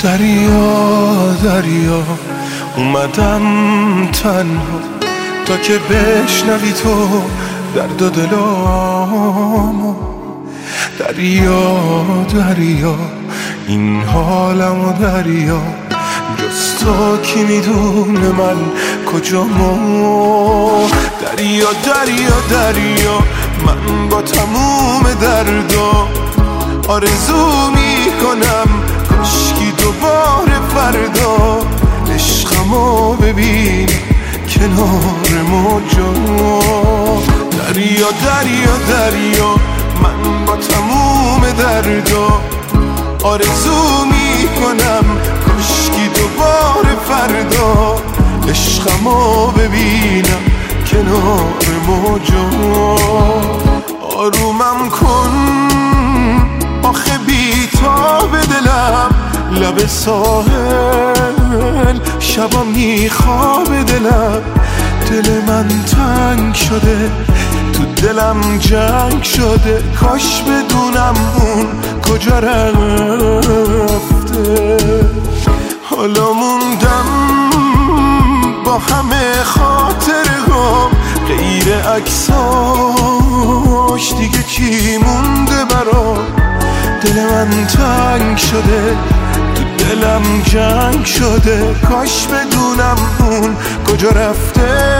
دریا دریا اومدم تنها تا که بشنوی تو درد و دلامو. دریا دریا این حالمو دریا، جز تو کی میدونه من کجامو. دریا دریا دریا من با تموم دردا آرزو میکنم کاشکی دوباره فردا عشقمو ببین کنار موجا. دریا دریا دریا من با تموم دردا آرزو میکنم کاشکی دوباره فردا عشقمو ببینم کنار موجا. آرومم کن آخه بی‌تاب دلم لب ساحل شبا میخواب دلم. دل من تنگ شده تو دلم جنگ شده، کاش بدونم اون کجا رفته. حالا موندم با همه خاطرهام، غیر عکساش دیگه چی مونده برام. دل من تنگ شده تو دلم جنگ شده، کاش بدونم اون کجا رفته.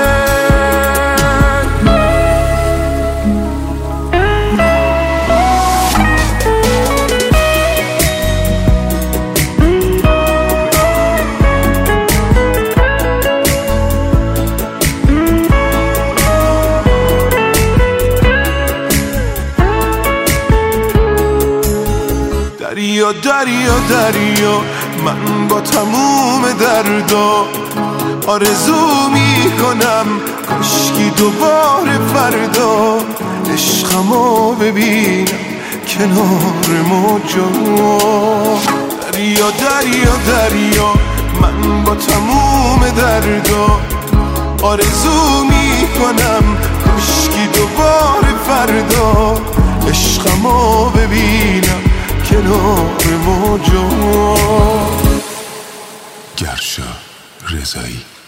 دریا دریا دریا من با تموم دردا آرزو میکنم کاشکی دوباره فردا عشقمو ببینم کنار موجا. دریا دریا دریا من با تموم دردا آرزو میکنم کاشکی دوباره فردا عشقمو ببینم کنار موجا. گرشا رضایی.